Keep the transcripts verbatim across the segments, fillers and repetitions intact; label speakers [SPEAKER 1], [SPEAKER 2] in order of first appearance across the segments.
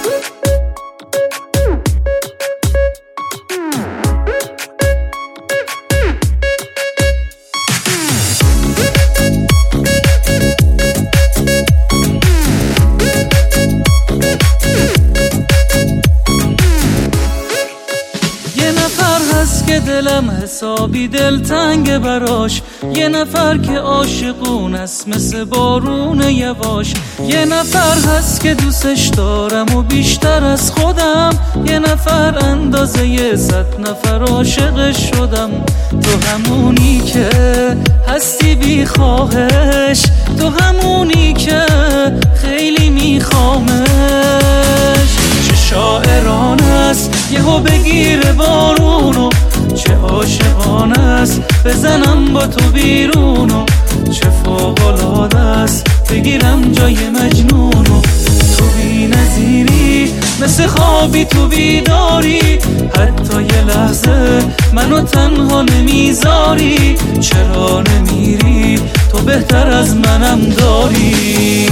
[SPEAKER 1] که دلم حسابی دلتنگ براش، یه نفر که عاشقون است مثل بارون یواش، یه نفر هست که دوستش دارم و بیشتر از خودم، یه نفر اندازه یه صد نفر عاشقش شدم. تو همونی که هستی بی خواهش، تو همونی که خیلی میخوامش. چه شاعرانه است یهو بگیره بارونو، چه عاشقانه است بزنم با تو بیرونو، چه فوق‌العاده است بگیرم جای مجنونو. تو بی نظیری مثل خوابی تو بیداری، حتی یه لحظه منو تنها نمیذاری. چرا نمیری تو بهتر از منم داری.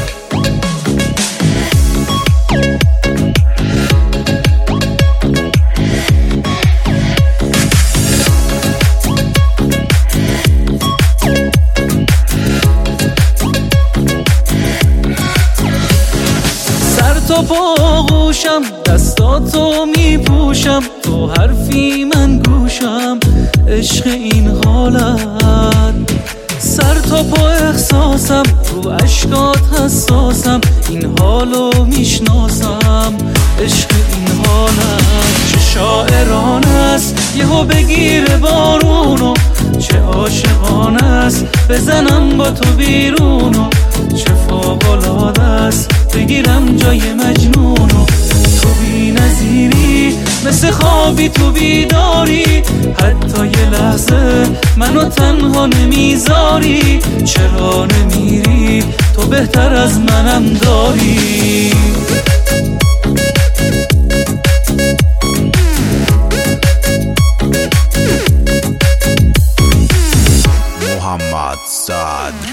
[SPEAKER 1] تو باغوشم دستاتو میپوشم، تو حرفی من گوشم عشق این حالت. سر تا پا احساسم رو عشقات حساسم، این حالو میشناسم عشق این حالت. چه شاعرانه است یهو بگیره بارونو، چه عاشقانه است بزنم با تو بیرونو، چه فوق‌العاده است بگیرم جای مجنونو. تو بی نظیری مثل خوابی تو بیداری، حتی یه لحظه منو تنها نمیذاری. چرا نمیری تو بهتر از منم داری.
[SPEAKER 2] محمد صدر